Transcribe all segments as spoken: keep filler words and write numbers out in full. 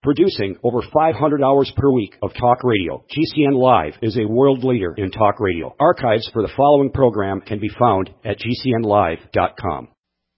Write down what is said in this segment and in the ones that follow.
Producing over five hundred hours per week of talk radio, G C N Live is a world leader in talk radio. Archives for the following program can be found at G C N live dot com.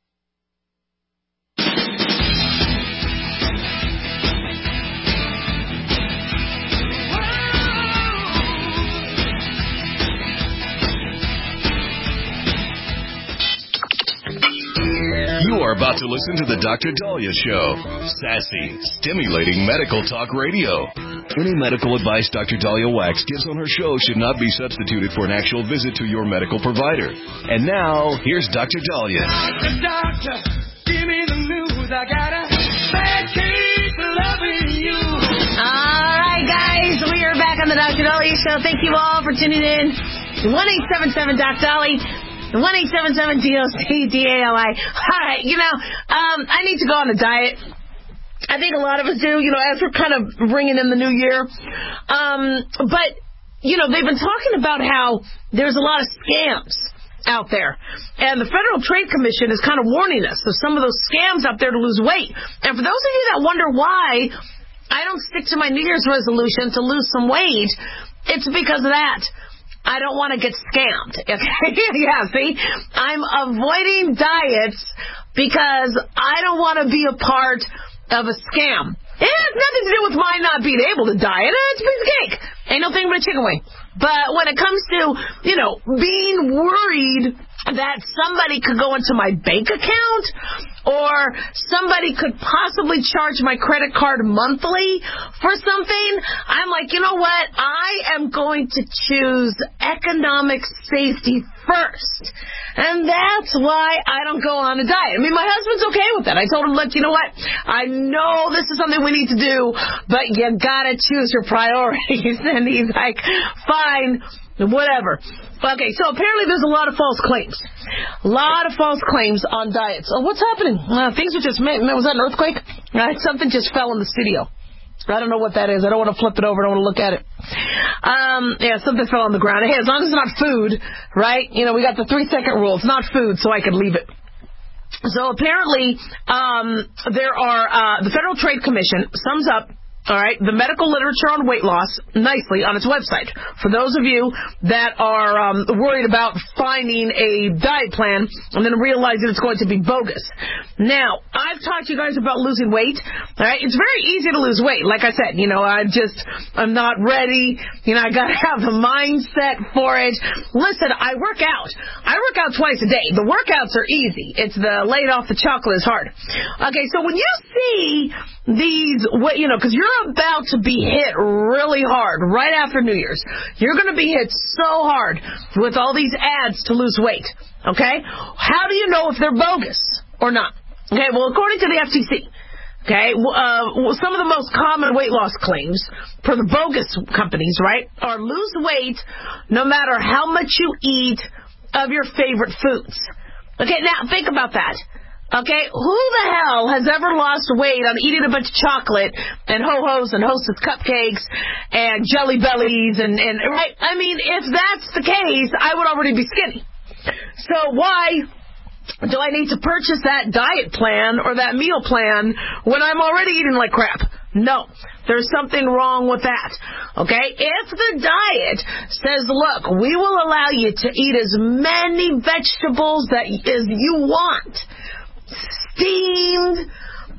You are about to listen to the Doctor Dahlia Show. Sassy, stimulating medical talk radio. Any medical advice Doctor Dahlia Wax gives on her show should not be substituted for an actual visit to your medical provider. And now, here's Doctor Dahlia. Doctor, doctor, give me the news. I got a bad case of loving you. All right, guys, we are back on the Doctor Dahlia Show. Thank you all for tuning in. one eight seven seven Doc Dolly. one eight seven seven D O C D A L I. All right, you know, um, I need to go on a diet. I think a lot of us do, you know, as we're kind of bringing in the new year. Um, but, you know, they've been talking about how there's a lot of scams out there. And the Federal Trade Commission is kind of warning us of some of those scams out there to lose weight. And for those of you that wonder why I don't stick to my New Year's resolution to lose some weight, it's because of that. I don't want to get scammed. Okay? Yeah, see? I'm avoiding diets because I don't want to be a part of a scam. It has nothing to do with my not being able to diet. It's a piece of cake. Ain't no thing but a chicken wing. But when it comes to, you know, being worried that somebody could go into my bank account or somebody could possibly charge my credit card monthly for something, I'm like, you know what? I am going to choose economic safety first. And that's why I don't go on a diet. I mean, my husband's okay with that. I told him, look, you know what? I know this is something we need to do, but you gotta choose your priorities. And he's like, fine, whatever. Okay, so apparently there's a lot of false claims. A lot of false claims on diets. Oh, what's happening? Uh, things are just, was that an earthquake? Right, something just fell in the studio. I don't know what that is. I don't want to flip it over. I don't want to look at it. Um, yeah, something fell on the ground. Hey, as long as it's not food, right? You know, we got the three-second rule. It's not food, so I could leave it. So apparently, um, there are, uh, the Federal Trade Commission sums up, all right, the medical literature on weight loss nicely on its website. For those of you that are um, worried about finding a diet plan and then realizing it's going to be bogus. Now, I've talked to you guys about losing weight. All right, it's very easy to lose weight. Like I said, you know, I just, I'm not ready. You know, I got to have the mindset for it. Listen, I work out. I work out twice a day. The workouts are easy. It's the laid off the chocolate is hard. Okay, so when you see these, you know, because you're about to be hit really hard right after New Year's. You're going to be hit so hard with all these ads to lose weight. Okay? How do you know if they're bogus or not? Okay, well, according to the F T C, okay, uh, some of the most common weight loss claims for the bogus companies, right, are lose weight no matter how much you eat of your favorite foods. Okay, now think about that. Okay, who the hell has ever lost weight on eating a bunch of chocolate and ho-hos and Hostess cupcakes and Jelly Bellies and, and right? I mean, if that's the case, I would already be skinny. So why do I need to purchase that diet plan or that meal plan when I'm already eating like crap? No, there's something wrong with that. Okay, if the diet says, look, we will allow you to eat as many vegetables that as you want, steamed,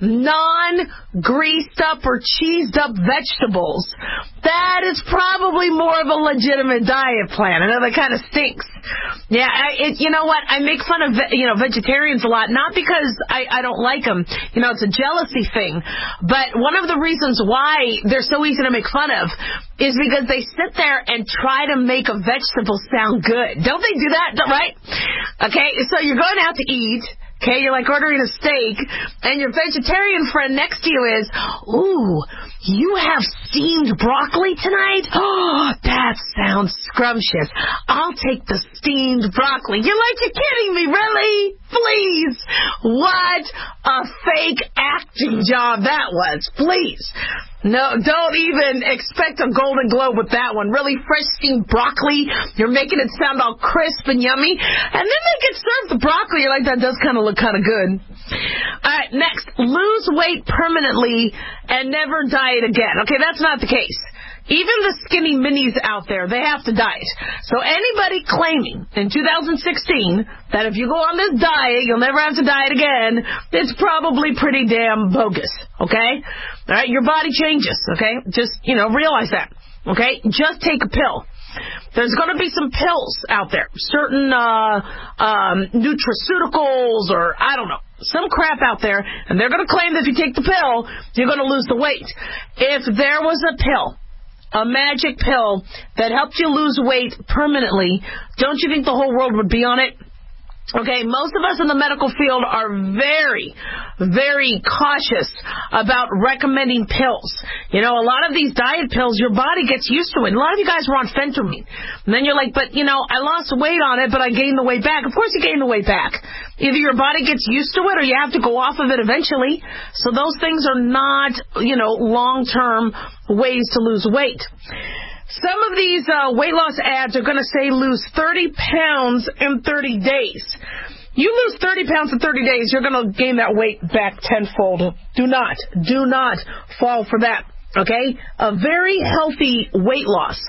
non-greased up or cheesed up vegetables, that is probably more of a legitimate diet plan. I know that kind of stinks. Yeah, I, it, you know what? I make fun of you know vegetarians a lot, not because I, I don't like them. You know, it's a jealousy thing. But one of the reasons why they're so easy to make fun of is because they sit there and try to make a vegetable sound good. Don't they do that? Right? Okay, so you're going out to eat. Okay, you're like ordering a steak, and your vegetarian friend next to you is, ooh, you have steamed broccoli tonight? Oh, that sounds scrumptious. I'll take the steamed broccoli. You're like, you're kidding me, really? Please. What a fake acting job that was. Please. No, don't even expect a Golden Globe with that one. Really fresh steamed broccoli. You're making it sound all crisp and yummy. And then they get served the broccoli. You're like, that does kind of look kind of good. All right, next. Lose weight permanently and never diet again. Okay, that's not the case. Even the skinny minis out there, they have to diet. So anybody claiming in two thousand sixteen that if you go on this diet, you'll never have to diet again, it's probably pretty damn bogus, okay? All right, your body changes, okay? Just, you know, realize that, okay? Just take a pill. There's going to be some pills out there, certain uh, um, nutraceuticals or, I don't know, some crap out there, and they're going to claim that if you take the pill, you're going to lose the weight. If there was a pill, a magic pill that helped you lose weight permanently, don't you think the whole world would be on it? Okay, most of us in the medical field are very, very cautious about recommending pills. You know, a lot of these diet pills, your body gets used to it. A lot of you guys were on phentermine. And then you're like, but, you know, I lost weight on it, but I gained the weight back. Of course you gain the weight back. Either your body gets used to it or you have to go off of it eventually. So those things are not, you know, long-term ways to lose weight. Some of these uh, weight loss ads are going to say lose thirty pounds in thirty days. You lose thirty pounds in thirty days, you're going to gain that weight back tenfold. Do not, do not fall for that. Okay? A very healthy weight loss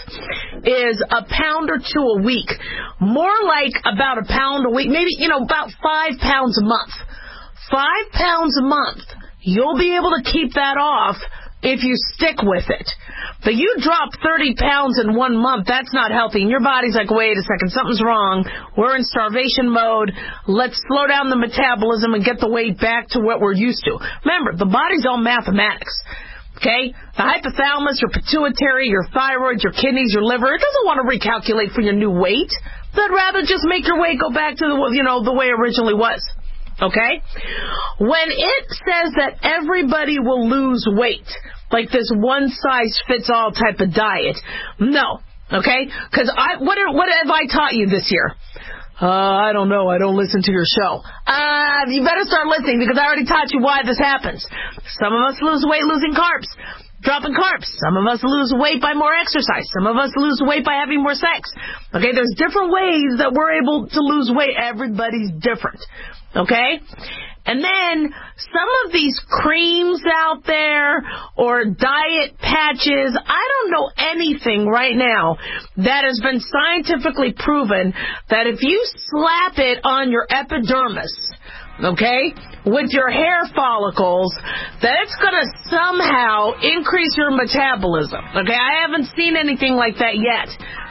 is a pound or two a week. More like about a pound a week, maybe, you know, about five pounds a month. Five pounds a month. You'll be able to keep that off if you stick with it. But you drop thirty pounds in one month, that's not healthy. And your body's like, wait a second, something's wrong. We're in starvation mode. Let's slow down the metabolism and get the weight back to what we're used to. Remember, the body's all mathematics. Okay? The hypothalamus, your pituitary, your thyroid, your kidneys, your liver, it doesn't want to recalculate for your new weight. They'd rather just make your weight go back to the, you know, the way it originally was. Okay? When it says that everybody will lose weight, like this one-size-fits-all type of diet, no. Okay? Because I, what, are, what have I taught you this year? Uh, I don't know. I don't listen to your show. Uh, you better start listening because I already taught you why this happens. Some of us lose weight losing carbs, dropping carbs. Some of us lose weight by more exercise. Some of us lose weight by having more sex. Okay? There's different ways that we're able to lose weight. Everybody's different. Okay? And then some of these creams out there or diet patches, I don't know anything right now that has been scientifically proven that if you slap it on your epidermis, okay, with your hair follicles, that it's going to somehow increase your metabolism. Okay? I haven't seen anything like that yet.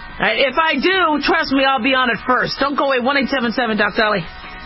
If I do, trust me, I'll be on it first. Don't go away. one eight seven seven Doc Dolly.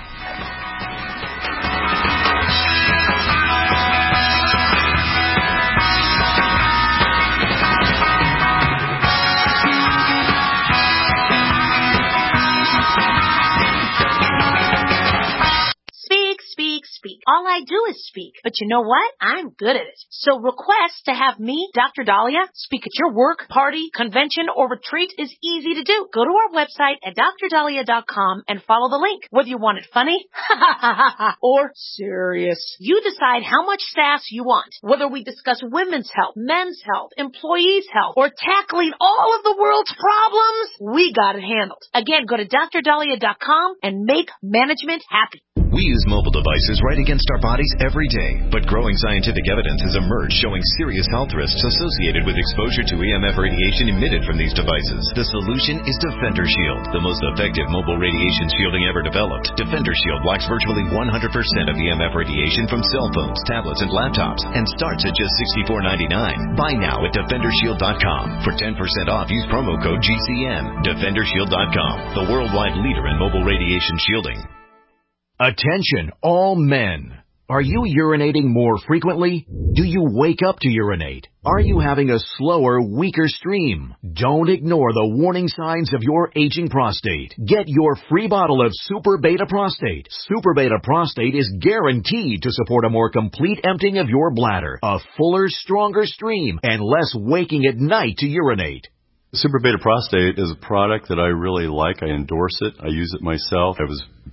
Speak. All I do is speak. But you know what? I'm good at it. So request to have me, Doctor Dahlia, speak at your work, party, convention, or retreat is easy to do. Go to our website at dr dahlia dot com and follow the link. Whether you want it funny or serious, you decide how much sass you want. Whether we discuss women's health, men's health, employees' health, or tackling all of the world's problems, we got it handled. Again, go to dr dahlia dot com and make management happy. We use mobile devices right against our bodies every day, but growing scientific evidence has emerged showing serious health risks associated with exposure to E M F radiation emitted from these devices. The solution is Defender Shield, the most effective mobile radiation shielding ever developed. Defender Shield blocks virtually one hundred percent of E M F radiation from cell phones, tablets, and laptops, and starts at just sixty-four ninety-nine. Buy now at defender shield dot com. For ten percent off, use promo code G C N. defender shield dot com, the worldwide leader in mobile radiation shielding. Attention, all men. Are you urinating more frequently? Do you wake up to urinate? Are you having a slower, weaker stream? Don't ignore the warning signs of your aging prostate. Get your free bottle of Super Beta Prostate. Super Beta Prostate is guaranteed to support a more complete emptying of your bladder, a fuller, stronger stream, and less waking at night to urinate. Super Beta Prostate is a product that I really like. I endorse it. I use it myself. I was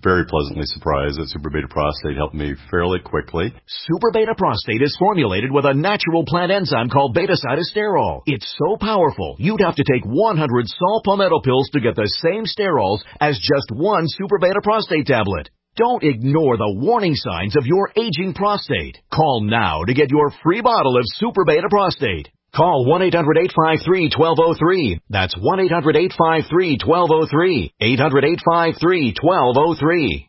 very pleasantly surprised that Super Beta Prostate helped me fairly quickly. Super Beta Prostate is formulated with a natural plant enzyme called beta-cytosterol. It's so powerful, you'd have to take one hundred saw palmetto pills to get the same sterols as just one Super Beta Prostate tablet. Don't ignore the warning signs of your aging prostate. Call now to get your free bottle of Super Beta Prostate. Call one eight hundred eight five three one two zero three. That's one eight hundred eight five three one two zero three. eight hundred eight five three one two zero three.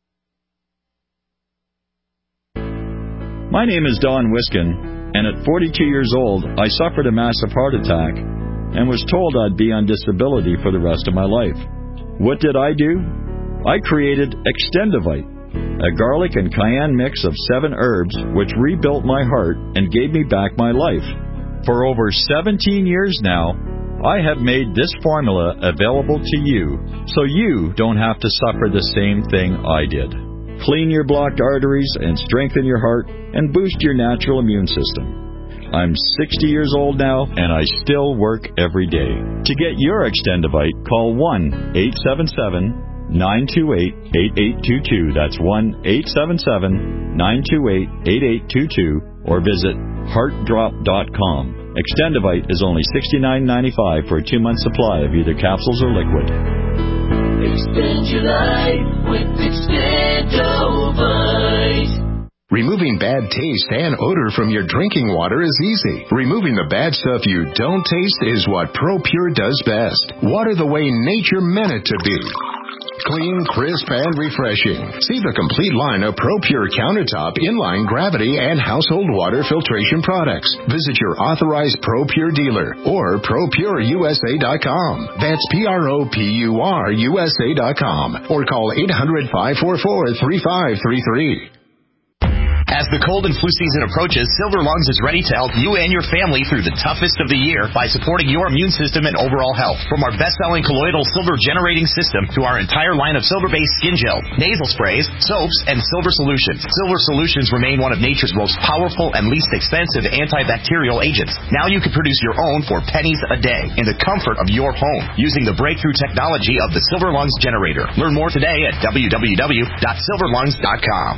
My name is Don Wiskin, and at forty-two years old, I suffered a massive heart attack and was told I'd be on disability for the rest of my life. What did I do? I created Extendivite, a garlic and cayenne mix of seven herbs which rebuilt my heart and gave me back my life. For over seventeen years now, I have made this formula available to you, so you don't have to suffer the same thing I did. Clean your blocked arteries and strengthen your heart and boost your natural immune system. I'm sixty years old now, and I still work every day. To get your Extendivite, call one eight seven seven, nine two eight, eight eight two two. That's one eight seven seven, nine two eight, eight eight two two, or visit heart drop dot com. Extendivite is only sixty-nine ninety-five for a two-month supply of either capsules or liquid. Extend your life with Extendivite. Removing bad taste and odor from your drinking water is easy. Removing the bad stuff you don't taste is what ProPure does best. Water the way nature meant it to be. Clean, crisp, and refreshing. See the complete line of ProPure countertop, inline, gravity, and household water filtration products. Visit your authorized ProPure dealer or pro pure U S A dot com. That's P R O P U R U S A dot com. Or call eight hundred, five four four, three five three three. As the cold and flu season approaches, Silver Lungs is ready to help you and your family through the toughest of the year by supporting your immune system and overall health. From our best-selling colloidal silver generating system to our entire line of silver-based skin gel, nasal sprays, soaps, and silver solutions. Silver solutions remain one of nature's most powerful and least expensive antibacterial agents. Now you can produce your own for pennies a day in the comfort of your home using the breakthrough technology of the Silver Lungs generator. Learn more today at w w w dot silver lungs dot com.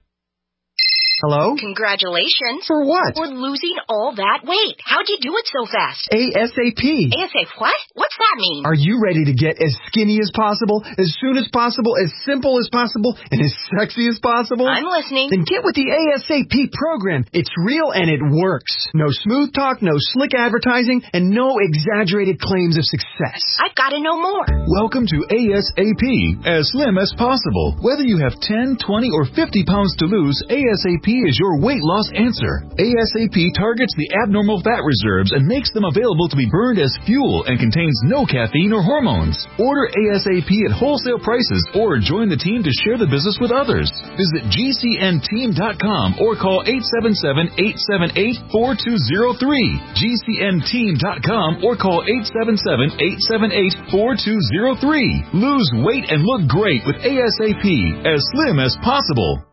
Hello? Congratulations. For what? For losing all that weight. How'd you do it so fast? ASAP. ASAP what? What's that mean? Are you ready to get as skinny as possible, as soon as possible, as simple as possible, and as sexy as possible? I'm listening. Then get with the ASAP program. It's real and it works. No smooth talk, no slick advertising, and no exaggerated claims of success. I've got to know more. Welcome to ASAP, as slim as possible. Whether you have ten, twenty, or fifty pounds to lose, ASAP is your weight loss answer. ASAP targets the abnormal fat reserves and makes them available to be burned as fuel and contains no caffeine or hormones. Order ASAP at wholesale prices or join the team to share the business with others. Visit G C N team dot com or call eight seven seven, eight seven eight, four two zero three. G C N team dot com or call eight seven seven, eight seven eight, four two zero three. Lose weight and look great with ASAP, as slim as possible.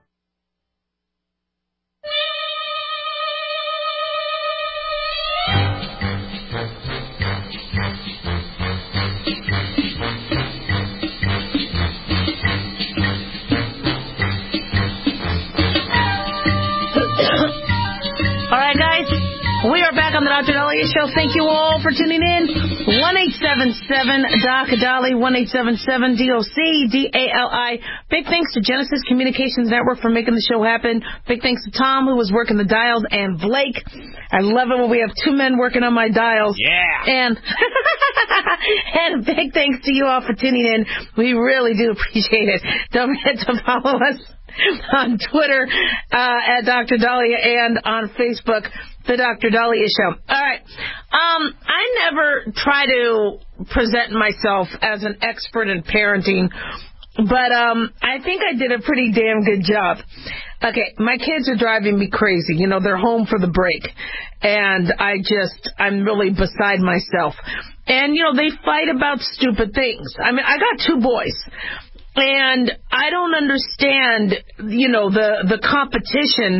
We are back on the Doctor Dahlia Show. Thank you all for tuning in. one eight seven seven D O C Dali, one eight seven seven D O C D A L I. Big thanks to Genesis Communications Network for making the show happen. Big thanks to Tom, who was working the dials, and Blake. I love it when we have two men working on my dials. Yeah. And, and big thanks to you all for tuning in. We really do appreciate it. Don't forget to follow us on Twitter uh, at Doctor Dahlia and on Facebook, The Doctor Dahlia Show. All right. Um, I never try to present myself as an expert in parenting, but um, I think I did a pretty damn good job. Okay, my kids are driving me crazy. You know, they're home for the break, and I just, I'm really beside myself. And, you know, they fight about stupid things. I mean, I got two boys. And I don't understand, you know, the, the competition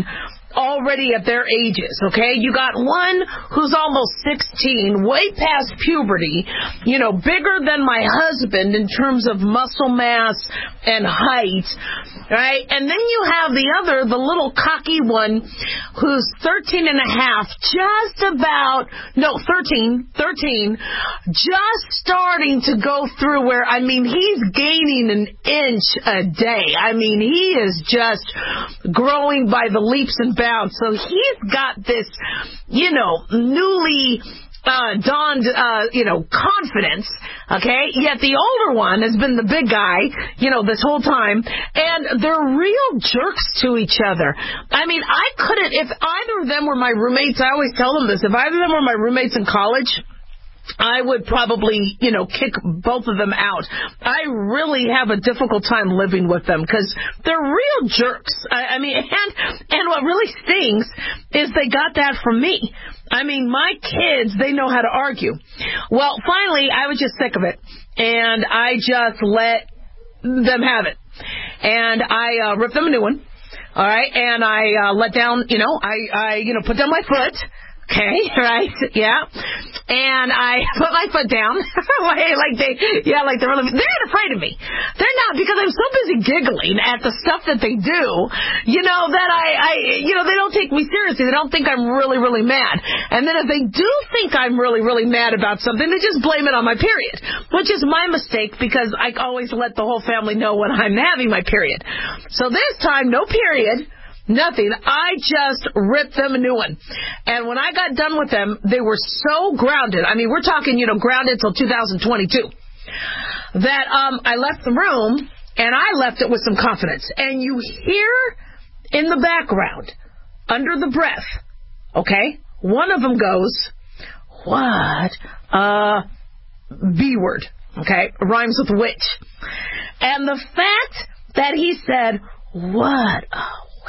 already at their ages, okay? You got one who's almost sixteen, way past puberty, you know, bigger than my husband in terms of muscle mass and height, right? And then you have the other, the little cocky one who's thirteen and a half, just about, no, thirteen, thirteen, just starting to go through where, I mean, he's gaining an inch a day. I mean, he is just growing by the leaps and bounds. So he's got this, you know, newly uh, dawned, uh, you know, confidence, okay? Yet the older one has been the big guy, you know, this whole time, and they're real jerks to each other. I mean, I couldn't, if either of them were my roommates, I always tell them this, if either of them were my roommates in college, I would probably, you know, kick both of them out. I really have a difficult time living with them because they're real jerks. I, I mean, and and what really stings is they got that from me. I mean, my kids, they know how to argue. Well, finally, I was just sick of it, and I just let them have it. And I uh, ripped them a new one, all right, and I uh, let down, you know, I, I, you know, put down my foot. Okay, right, yeah, and I put my foot down, like they, yeah, like they're really, they're not afraid of me. They're not, because I'm so busy giggling at the stuff that they do, you know, that I, I, you know, they don't take me seriously. They don't think I'm really, really mad. And then if they do think I'm really, really mad about something, they just blame it on my period, which is my mistake because I always let the whole family know when I'm having my period. So this time, no period. Nothing. I just ripped them a new one. And when I got done with them, they were so grounded. I mean, we're talking, you know, grounded till two thousand twenty-two. That um, I left the room, and I left it with some confidence. And you hear in the background, under the breath, okay, one of them goes, what? Uh, B word, okay, rhymes with witch. And the fact that he said, what a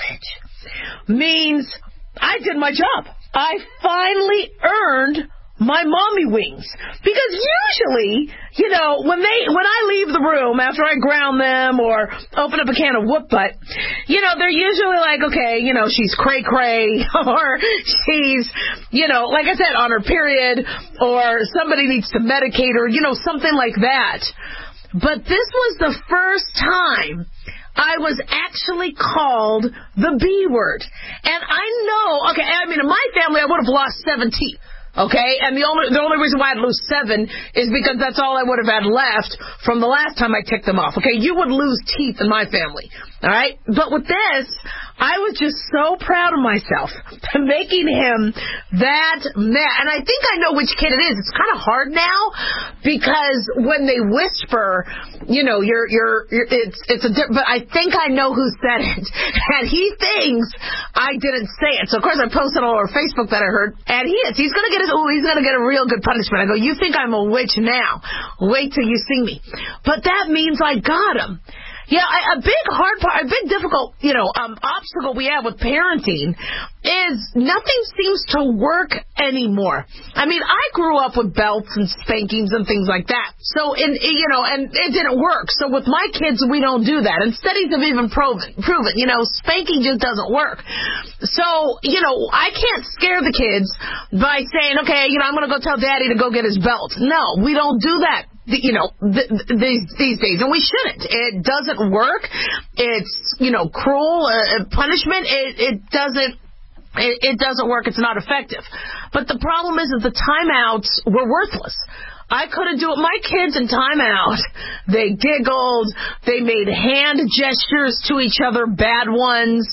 witch, means I did my job. I finally earned my mommy wings. Because usually, you know, when they when I leave the room after I ground them or open up a can of whoop butt, you know, they're usually like, okay, you know, she's cray cray, or she's, you know, like I said, on her period, or somebody needs to medicate her, you know, something like that. But this was the first time I was actually called the B word. And I know, okay, I mean, in my family, I would have lost seven teeth. Okay, and the only the only reason why I'd lose seven is because that's all I would have had left from the last time I ticked them off. Okay, you would lose teeth in my family. All right, but with this, I was just so proud of myself for making him that mad. And I think I know which kid it is. It's kind of hard now because when they whisper, you know, you're you're, you're it's it's a but I think I know who said it, and he thinks I didn't say it. So of course I posted all over Facebook that I heard, and he is. He's gonna get his. Oh, he's gonna get a real good punishment. I go, you think I'm a witch now? Wait till you see me. But that means I got him. Yeah, a big hard part, a big difficult, you know, um, obstacle we have with parenting is nothing seems to work anymore. I mean, I grew up with belts and spankings and things like that. So, in, you know, and it didn't work. So with my kids, we don't do that. And studies have even proven, proven, you know, spanking just doesn't work. So, you know, I can't scare the kids by saying, okay, you know, I'm going to go tell Daddy to go get his belt. No, we don't do that. You know, th- th- these these days, and we shouldn't. It doesn't work. It's, you know, cruel uh, punishment. It it doesn't it, it doesn't work. It's not effective. But the problem is that the timeouts were worthless. I couldn't do it. My kids in timeout, they giggled. They made hand gestures to each other, bad ones.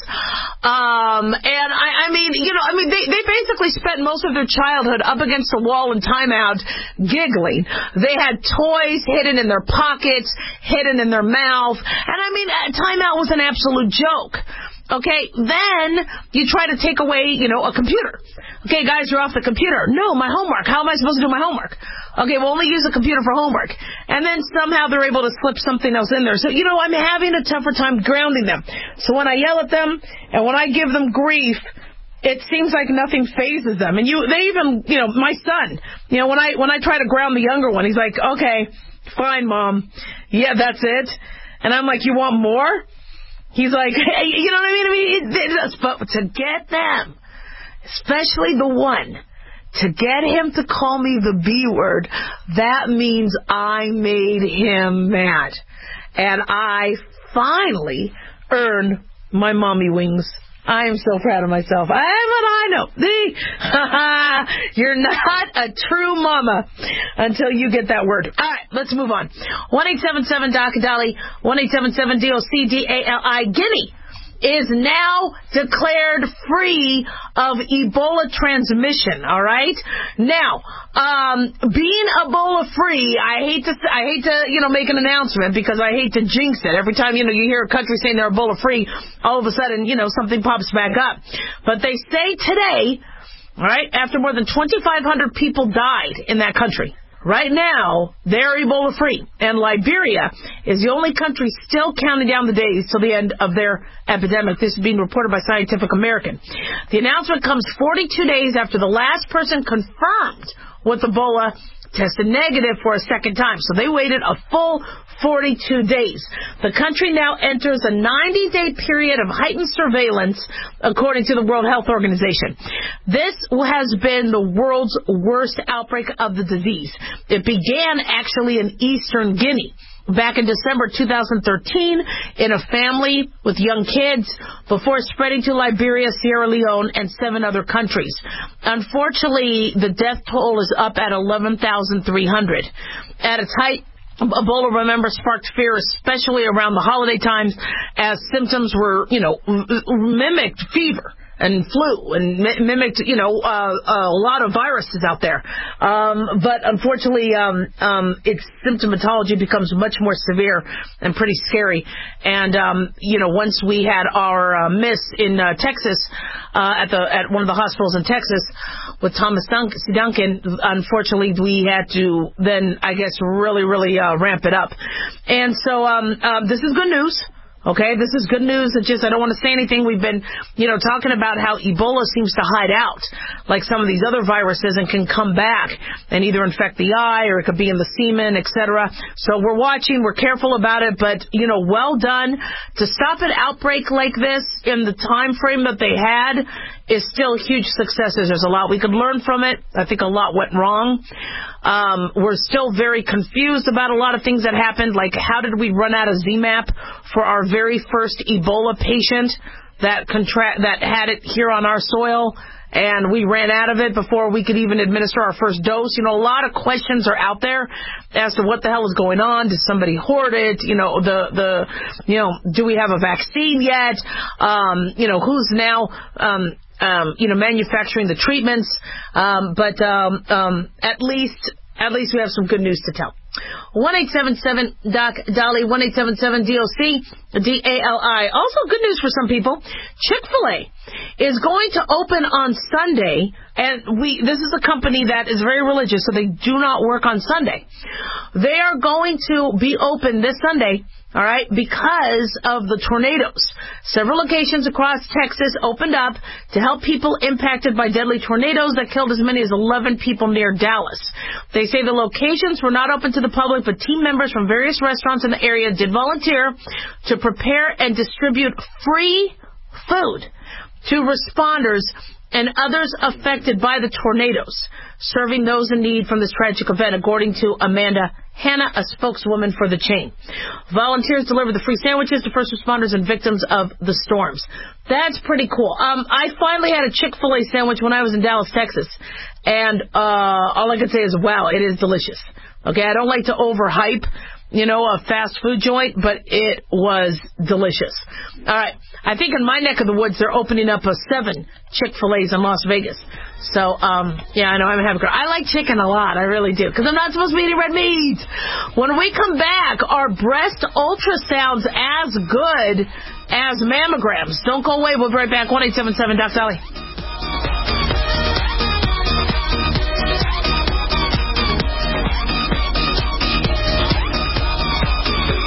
Um, and I, I mean, you know, I mean, they, they basically spent most of their childhood up against the wall in timeout, giggling. They had toys hidden in their pockets, hidden in their mouth. And I mean, timeout was an absolute joke. Okay, then you try to take away, you know, a computer. Okay, guys, you're off the computer. No, my homework. How am I supposed to do my homework? Okay, we'll only use a computer for homework. And then somehow they're able to slip something else in there. So, you know, I'm having a tougher time grounding them. So when I yell at them and when I give them grief, it seems like nothing phases them. And you, they even, you know, my son, you know, when I when I try to ground the younger one, he's like, okay, fine, Mom. Yeah, that's it. And I'm like, you want more? He's like, hey, you know what I mean? I mean, it, it, but to get them, especially the one, to get him to call me the B word, that means I made him mad. And I finally earned my mommy wings. I am so proud of myself. I, but I know. The, you're not a true mama until you get that word. All right, let's move on. one eight seven seven D O C Dolly, one eight seven seven D O C D A L I. Guinea is now declared free of Ebola transmission, all right? Now, um, being Ebola free, I hate to, I hate to, you know, make an announcement because I hate to jinx it. Every time, you know, you hear a country saying they're Ebola free, all of a sudden, you know, something pops back up. But they say today, all right, after more than twenty-five hundred people died in that country, right now, they're Ebola free. And Liberia is the only country still counting down the days till the end of their epidemic. This is being reported by Scientific American. The announcement comes forty-two days after the last person confirmed with Ebola tested negative for a second time. So they waited a full forty-two days. The country now enters a ninety-day period of heightened surveillance, according to the World Health Organization. This has been the world's worst outbreak of the disease. It began actually in eastern Guinea back in December two thousand thirteen in a family with young kids before spreading to Liberia, Sierra Leone, and seven other countries. Unfortunately, the death toll is up at eleven thousand three hundred. At its height, Ebola, remember, sparked fear, especially around the holiday times, as symptoms were, you know, mimicked fever and flu and mimicked, you know, uh, a lot of viruses out there. Um, but unfortunately, um, um, its symptomatology becomes much more severe and pretty scary. And, um, you know, once we had our uh, miss in uh, Texas, uh, at the at one of the hospitals in Texas with Thomas Duncan, unfortunately, we had to then, I guess, really, really uh, ramp it up. And so um, uh, this is good news. Okay, this is good news. It's just I don't want to say anything. We've been, you know, talking about how Ebola seems to hide out like some of these other viruses and can come back and either infect the eye or it could be in the semen, et cetera. So we're watching. We're careful about it. But, you know, well done. To stop an outbreak like this in the time frame that they had is still huge successes. There's a lot we could learn from it. I think a lot went wrong. Um, we're still very confused about a lot of things that happened, like how did we run out of Z MAP for our very first Ebola patient that contra- that had it here on our soil, and we ran out of it before we could even administer our first dose. You know, a lot of questions are out there as to what the hell is going on. Did somebody hoard it? You know, the, the, you know, do we have a vaccine yet? Um, you know, who's now, um, Um, you know, manufacturing the treatments, um, but um, um, at least at least we have some good news to tell. one eight seven seven Doc Dolly, one eight seven seven D O C D A L I. Also good news for some people. Chick-fil-A is going to open on Sunday, and we this is a company that is very religious, so they do not work on Sunday. They are going to be open this Sunday, all right, because of the tornadoes. Several locations across Texas opened up to help people impacted by deadly tornadoes that killed as many as eleven people near Dallas. They say the locations were not open to the public, but team members from various restaurants in the area did volunteer to prepare and distribute free food to responders and others affected by the tornadoes, serving those in need from this tragic event, according to Amanda Hanna, a spokeswoman for the chain. Volunteers delivered the free sandwiches to first responders and victims of the storms. That's pretty cool. Um, I finally had a Chick-fil-A sandwich when I was in Dallas, Texas, and uh, all I can say is, wow, it is delicious. Okay, I don't like to overhype, you know, a fast food joint, but it was delicious. All right. I think in my neck of the woods, they're opening up a seven Chick-fil-A's in Las Vegas. So, um, yeah, I know I'm having a I like chicken a lot. I really do. Because I'm not supposed to be eating red meat. When we come back, are breast ultrasounds as good as mammograms? Don't go away. We'll be right back. one eight seven seven Doc Dolly.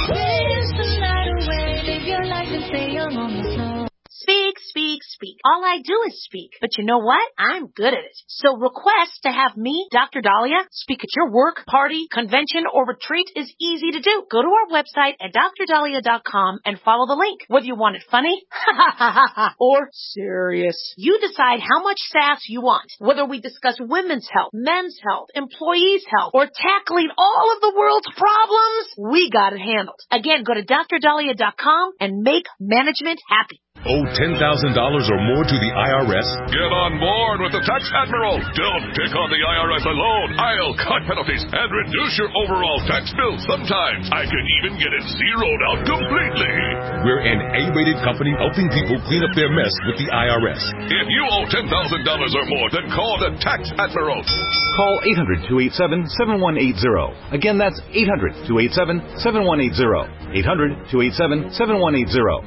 Speak, speak, speak. All I do is speak. But you know what? I'm good at it. So request to have me, Doctor Dahlia, speak at your work, party, convention, or retreat is easy to do. Go to our website at dr dahlia dot com and follow the link. Whether you want it funny or serious, you decide how much sass you want. Whether we discuss women's health, men's health, employees' health, or tackling all of the world's problems, we got it handled. Again, go to dr dahlia dot com and make management happy. Owe ten thousand dollars or more to the I R S? Get on board with the Tax Admiral. Don't pick on the I R S alone. I'll cut penalties and reduce your overall tax bill. Sometimes I can even get it zeroed out completely. We're an A-rated company helping people clean up their mess with the I R S. If you owe ten thousand dollars or more, then call the Tax Admiral. Call eight hundred, two eight seven, seven one eight zero. Again, that's eight hundred, two eight seven, seven one eight zero. eight hundred, two eight seven, seven one eight zero.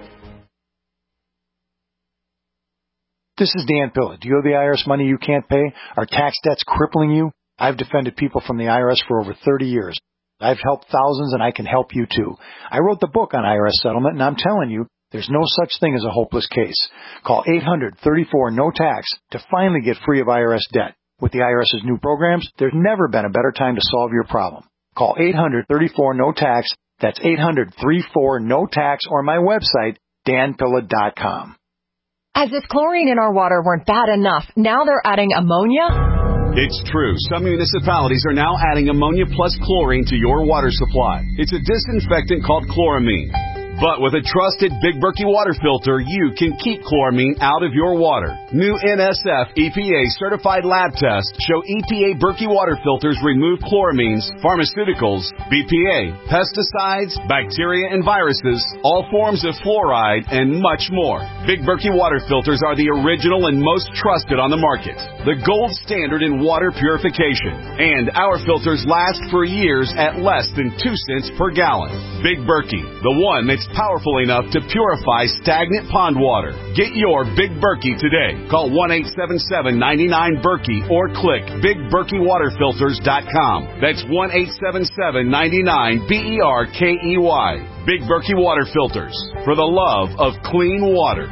This is Dan Pilla. Do you owe the I R S money you can't pay? Are tax debts crippling you? I've defended people from the I R S for over thirty years. I've helped thousands, and I can help you too. I wrote the book on I R S settlement, and I'm telling you, there's no such thing as a hopeless case. Call eight hundred, thirty-four, no tax to finally get free of I R S debt. With the IRS's new programs, there's never been a better time to solve your problem. Call eight hundred, thirty-four, no tax. That's eight hundred, thirty-four, no tax, or my website, dan pilla dot com. As if chlorine in our water weren't bad enough, now they're adding ammonia? It's true. Some municipalities are now adding ammonia plus chlorine to your water supply. It's a disinfectant called chloramine. But with a trusted Big Berkey water filter, you can keep chloramine out of your water. New N S F E P A certified lab tests show E P A Berkey water filters remove chloramines, pharmaceuticals, B P A, pesticides, bacteria and viruses, all forms of fluoride, and much more. Big Berkey water filters are the original and most trusted on the market. The gold standard in water purification. And our filters last for years at less than two cents per gallon. Big Berkey, the one that's powerful enough to purify stagnant pond water. Get your Big Berkey today. Call one eight seven seven, nine nine, Berkey or click big berkey water filters dot com. That's one eight seven seven, nine nine, B E R K E Y. Big Berkey Water Filters. For the love of clean water.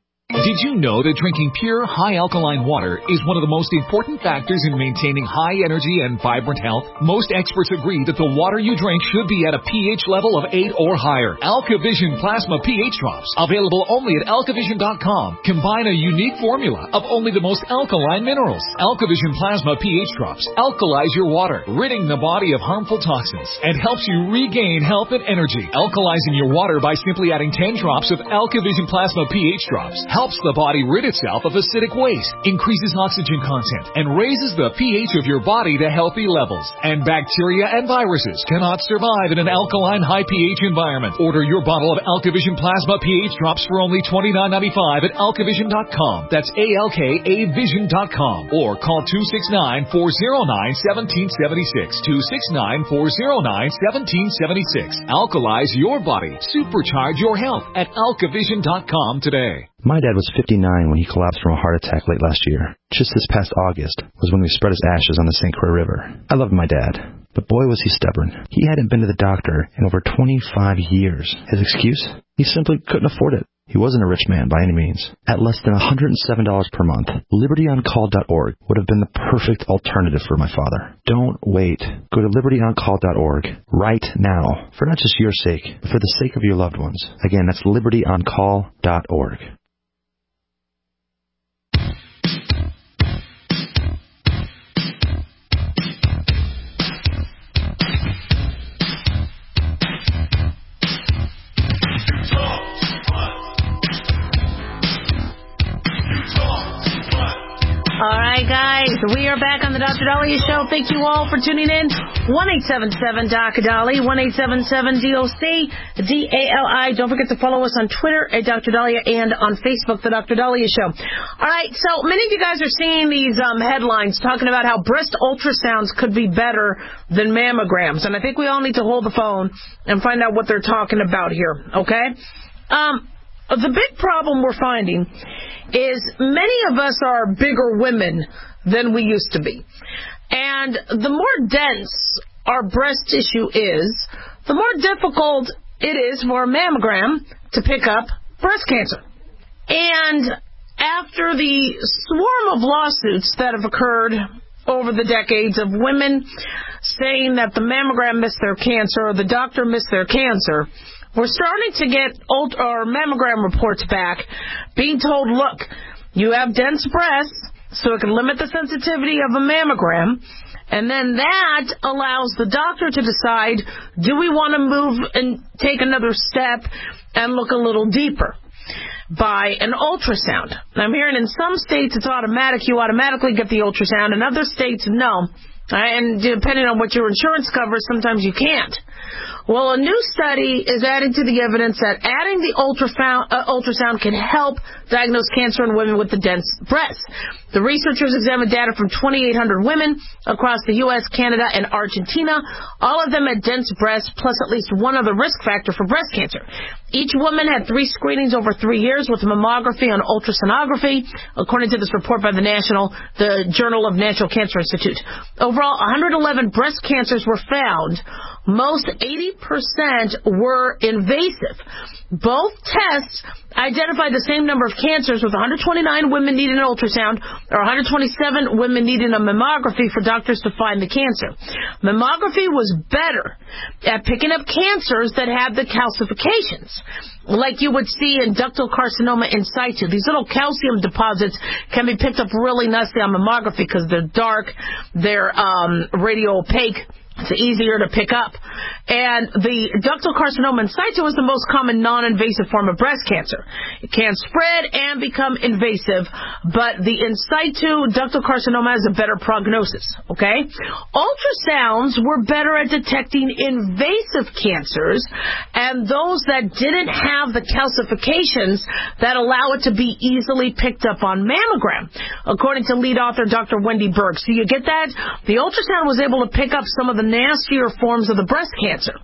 Did you know that drinking pure, high alkaline water is one of the most important factors in maintaining high energy and vibrant health? Most experts agree that the water you drink should be at a pH level of eight or higher. AlkaVision Plasma pH Drops, available only at alkavision dot com, combine a unique formula of only the most alkaline minerals. AlkaVision Plasma pH Drops alkalize your water, ridding the body of harmful toxins, and helps you regain health and energy. Alkalizing your water by simply adding ten drops of AlkaVision Plasma pH Drops helps the body rid itself of acidic waste, increases oxygen content, and raises the pH of your body to healthy levels. And bacteria and viruses cannot survive in an alkaline high pH environment. Order your bottle of AlkaVision Plasma pH Drops for only twenty-nine ninety-five at alkavision dot com. That's A L K A vision dot com. Or call two six nine, four zero nine, one seven seven six. two six nine, four zero nine, one seven seven six. Alkalize your body. Supercharge your health at alkavision dot com today. My dad was fifty-nine when he collapsed from a heart attack late last year. Just this past August was when we spread his ashes on the Saint Croix River. I loved my dad, but boy was he stubborn. He hadn't been to the doctor in over twenty-five years. His excuse? He simply couldn't afford it. He wasn't a rich man by any means. At less than one hundred seven dollars per month, liberty on call dot org would have been the perfect alternative for my father. Don't wait. Go to liberty on call dot org right now, for not just your sake, but for the sake of your loved ones. Again, that's liberty on call dot org. All right, guys, we are back on the Doctor Dahlia Show. Thank you all for tuning in. one eight seven seven, D O C Dali, one eight seven seven, D O C D A L I. Don't forget to follow us on Twitter at Doctor Dahlia and on Facebook, the Doctor Dahlia Show. All right, so many of you guys are seeing these um, headlines talking about how breast ultrasounds could be better than mammograms, and I think we all need to hold the phone and find out what they're talking about here, okay? Um, the big problem we're finding is many of us are bigger women than we used to be. And the more dense our breast tissue is, the more difficult it is for a mammogram to pick up breast cancer. And after the swarm of lawsuits that have occurred over the decades of women saying that the mammogram missed their cancer or the doctor missed their cancer, we're starting to get old, or mammogram reports back being told, look, you have dense breasts, so it can limit the sensitivity of a mammogram, and then that allows the doctor to decide, do we want to move and take another step and look a little deeper by an ultrasound. I'm hearing in some states it's automatic. You automatically get the ultrasound. In other states, no. And depending on what your insurance covers, sometimes you can't. Well, a new study is adding to the evidence that adding the ultrasound, uh, ultrasound can help diagnose cancer in women with the dense breasts. The researchers examined data from twenty-eight hundred women across the U S, Canada, and Argentina. All of them had dense breasts, plus at least one other risk factor for breast cancer. Each woman had three screenings over three years with mammography and ultrasonography, according to this report by the National, the Journal of National Cancer Institute. Overall, one hundred eleven breast cancers were found. Most eighty percent were invasive. Both tests identified the same number of cancers, with one hundred twenty-nine women needing an ultrasound or one hundred twenty-seven women needing a mammography for doctors to find the cancer. Mammography was better at picking up cancers that had the calcifications, like you would see in ductal carcinoma in situ. These little calcium deposits can be picked up really nicely on mammography because they're dark, they're um, radio opaque. It's easier to pick up. And the ductal carcinoma in situ is the most common non-invasive form of breast cancer. It can spread and become invasive, but the in situ ductal carcinoma has a better prognosis, okay? Ultrasounds were better at detecting invasive cancers and those that didn't have the calcifications that allow it to be easily picked up on mammogram, according to lead author Doctor Wendy Berg. So you get that? The ultrasound was able to pick up some of the nastier forms of the breast cancer.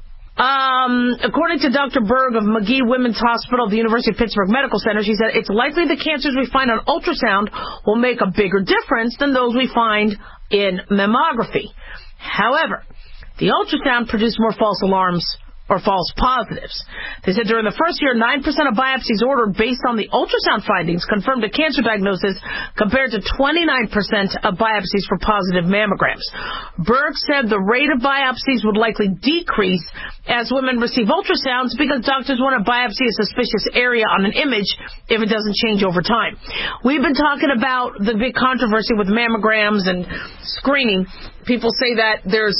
Um, according to Doctor Berg of McGee Women's Hospital at the University of Pittsburgh Medical Center, she said, it's likely the cancers we find on ultrasound will make a bigger difference than those we find in mammography. However, the ultrasound produced more false alarms or false positives. They said during the first year, nine percent of biopsies ordered based on the ultrasound findings confirmed a cancer diagnosis compared to twenty-nine percent of biopsies for positive mammograms. Berg said the rate of biopsies would likely decrease as women receive ultrasounds because doctors want to biopsy a suspicious area on an image if it doesn't change over time. We've been talking about the big controversy with mammograms and screening. People say that there's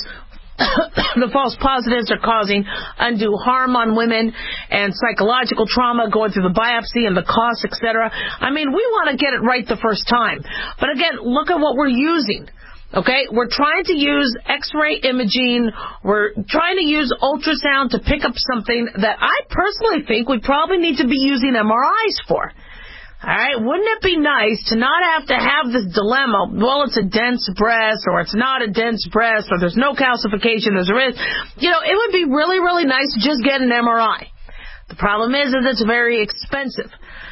the false positives are causing undue harm on women and psychological trauma going through the biopsy and the cost, et cetera. I mean, we want to get it right the first time. But again, look at what we're using. Okay, we're trying to use X-ray imaging. We're trying to use ultrasound to pick up something that I personally think we probably need to be using M R Is for. All right, wouldn't it be nice to not have to have this dilemma, well, it's a dense breast, or it's not a dense breast, or there's no calcification, there's a risk. You know, it would be really, really nice to just get an M R I. The problem is that it's very expensive.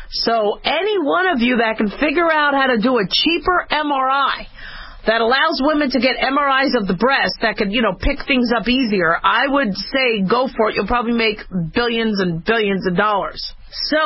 So any one of you that can figure out how to do a cheaper M R I that allows women to get M R Is of the breast that could, you know, pick things up easier, I would say go for it. You'll probably make billions and billions of dollars. So,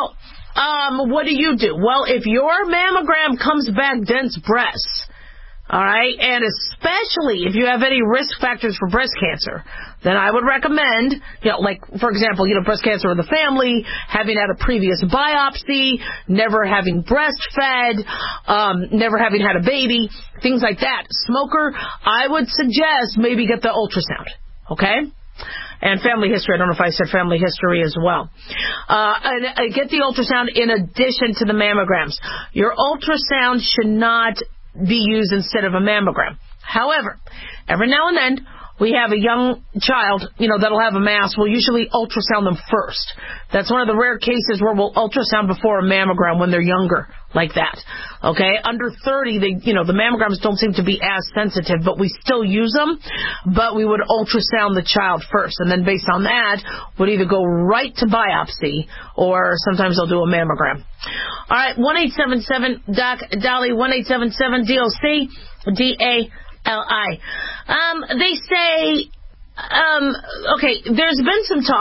Um, what do you do? Well, if your mammogram comes back dense breasts, all right, and especially if you have any risk factors for breast cancer, then I would recommend, you know, like, for example, you know, breast cancer in the family, having had a previous biopsy, never having breastfed, um, never having had a baby, things like that. Smoker, I would suggest maybe get the ultrasound, okay? And family history. I don't know if I said family history as well. Uh, and uh, get the ultrasound in addition to the mammograms. Your ultrasound should not be used instead of a mammogram. However, every now and then, we have a young child, you know, that'll have a mass. We'll usually ultrasound them first. That's one of the rare cases where we'll ultrasound before a mammogram when they're younger, like that. Okay? Under thirty, they, you know, the mammograms don't seem to be as sensitive, but we still use them. But we would ultrasound the child first. And then based on that, we'd either go right to biopsy or sometimes they'll do a mammogram. All right, one eight seven seven Doc Dolly, one eight seven seven D O C D A L I. Um, they say, um, okay, there's been some talk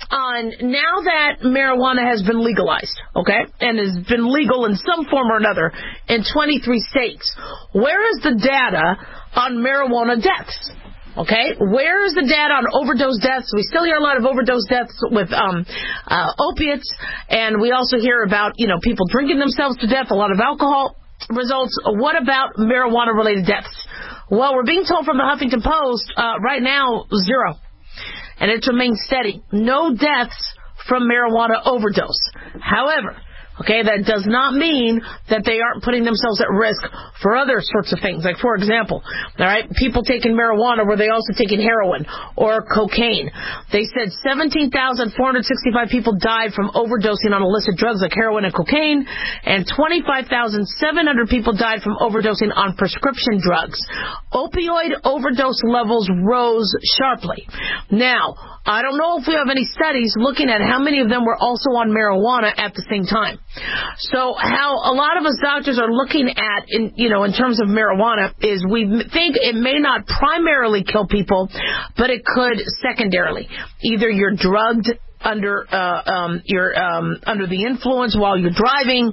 on now that marijuana has been legalized, okay, and has been legal in some form or another in twenty-three states, where is the data on marijuana deaths? Okay, where is the data on overdose deaths? We still hear a lot of overdose deaths with um, uh, opiates, and we also hear about, you know, people drinking themselves to death, a lot of alcohol results. What about marijuana-related deaths? Well, we're being told from the Huffington Post uh, right now, zero. And it remains steady. No deaths from marijuana overdose. However, okay, that does not mean that they aren't putting themselves at risk for other sorts of things. Like, for example, all right, people taking marijuana, were they also taking heroin or cocaine? They said seventeen thousand four hundred sixty-five people died from overdosing on illicit drugs like heroin and cocaine, and twenty-five thousand seven hundred people died from overdosing on prescription drugs. Opioid overdose levels rose sharply. Now, I don't know if we have any studies looking at how many of them were also on marijuana at the same time. So how a lot of us doctors are looking at, in, you know, in terms of marijuana is we think it may not primarily kill people, but it could secondarily. Either you're drugged under uh, um, you're um, under the influence while you're driving,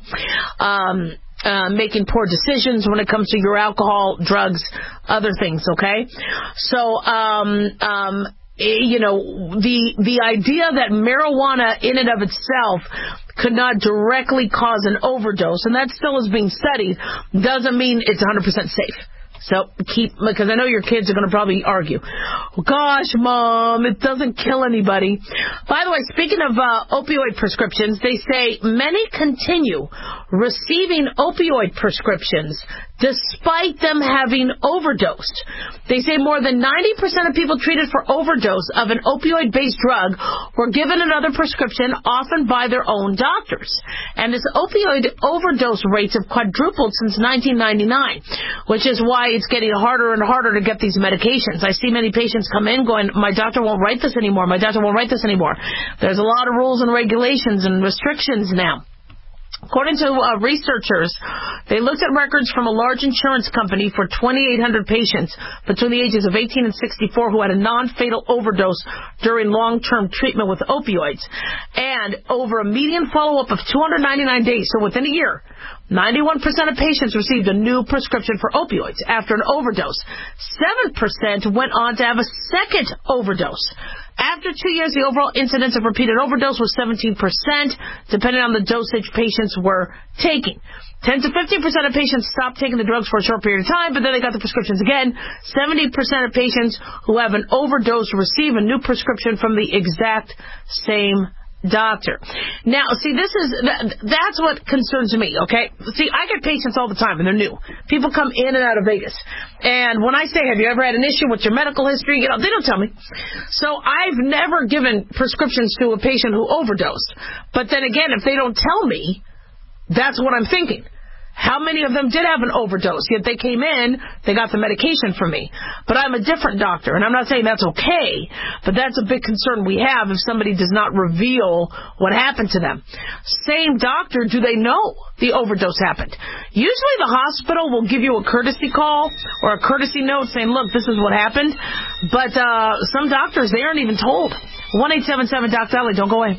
um, uh, making poor decisions when it comes to your alcohol, drugs, other things. Okay, so. Um, um, You know, the the idea that marijuana in and of itself could not directly cause an overdose, and that still is being studied, doesn't mean it's one hundred percent safe. So keep, because I know your kids are going to probably argue, well, gosh, Mom, it doesn't kill anybody. By the way, speaking of uh, opioid prescriptions, they say many continue receiving opioid prescriptions despite them having overdosed. They say more than ninety percent of people treated for overdose of an opioid-based drug were given another prescription, often by their own doctors. And this opioid overdose rates have quadrupled since nineteen ninety-nine, which is why it's getting harder and harder to get these medications. I see many patients come in going, my doctor won't write this anymore, my doctor won't write this anymore. There's a lot of rules and regulations and restrictions now. According to uh, researchers, they looked at records from a large insurance company for twenty-eight hundred patients between the ages of eighteen and sixty-four who had a non-fatal overdose during long-term treatment with opioids. And over a median follow-up of two hundred ninety-nine days, so within a year, ninety-one percent of patients received a new prescription for opioids after an overdose. seven percent went on to have a second overdose. After two years, the overall incidence of repeated overdose was seventeen percent, depending on the dosage patients were taking. ten to fifteen percent of patients stopped taking the drugs for a short period of time, but then they got the prescriptions again. seventy percent of patients who have an overdose receive a new prescription from the exact same doctor. Now, see, this is, that's what concerns me, okay? See, I get patients all the time, and they're new. People come in and out of Vegas. And when I say, have you ever had an issue with your medical history? You know, they don't tell me. So I've never given prescriptions to a patient who overdosed. But then again, if they don't tell me, that's what I'm thinking. How many of them did have an overdose? Yet they came in, they got the medication from me. But I'm a different doctor, and I'm not saying that's okay, but that's a big concern we have if somebody does not reveal what happened to them. Same doctor, do they know the overdose happened? Usually the hospital will give you a courtesy call or a courtesy note saying, look, this is what happened. But uh, some doctors, they aren't even told. one eight seven seven Doc Dolly, don't go away.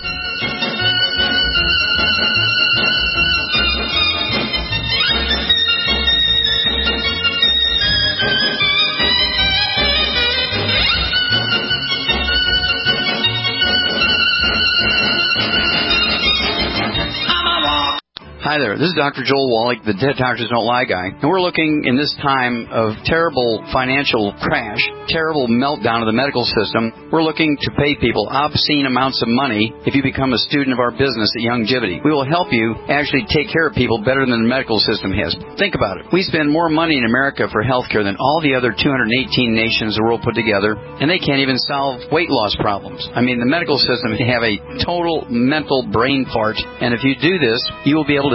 Hi there, this is Doctor Joel Wallach, the Dead Doctors Don't Lie guy, and we're looking in this time of terrible financial crash, terrible meltdown of the medical system, we're looking to pay people obscene amounts of money if you become a student of our business at Youngevity. We will help you actually take care of people better than the medical system has. Think about it. We spend more money in America for health care than all the other two hundred eighteen nations the world put together, and they can't even solve weight loss problems. I mean, the medical system have a total mental brain fart, and if you do this, you will be able to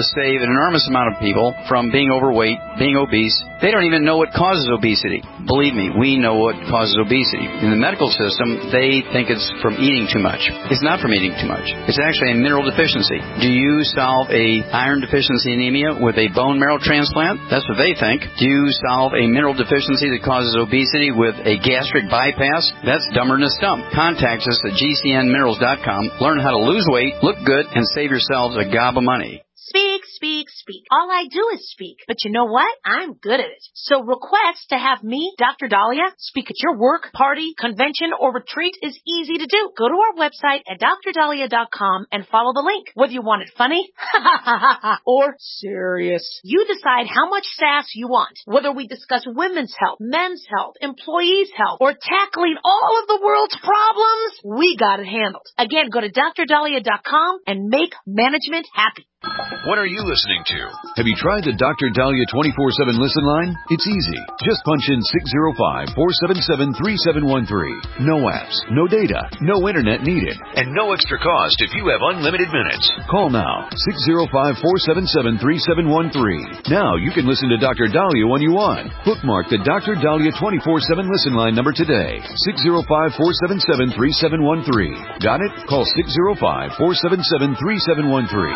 to save an enormous amount of people from being overweight, being obese. They don't even know what causes obesity. Believe me, we know what causes obesity. In the medical system, they think it's from eating too much. It's not from eating too much. It's actually a mineral deficiency. Do you solve a iron deficiency anemia with a bone marrow transplant? That's what they think. Do you solve a mineral deficiency that causes obesity with a gastric bypass? That's dumber than a stump. Contact us at G C N minerals dot com. Learn how to lose weight, look good, and save yourselves a gob of money. Speak, speak, speak. All I do is speak. But you know what? I'm good at it. So request to have me, Doctor Dahlia, speak at your work, party, convention, or retreat is easy to do. Go to our website at Dr Dahlia dot com and follow the link. Whether you want it funny or serious, you decide how much sass you want. Whether we discuss women's health, men's health, employees' health, or tackling all of the world's problems, we got it handled. Again, go to Dr Dahlia dot com and make management happy. What are you listening to? Have you tried the Doctor Dahlia twenty-four seven listen line? It's easy. Just punch in six zero five, four seven seven, three seven one three. No apps, no data, no internet needed, and no extra cost if you have unlimited minutes. Call now, six zero five, four seven seven, three seven one three. Now you can listen to Doctor Dahlia when you want. Bookmark the Doctor Dahlia twenty-four seven listen line number today, six zero five, four seven seven, three seven one three. Got it? Call six zero five, four seven seven, three seven one three.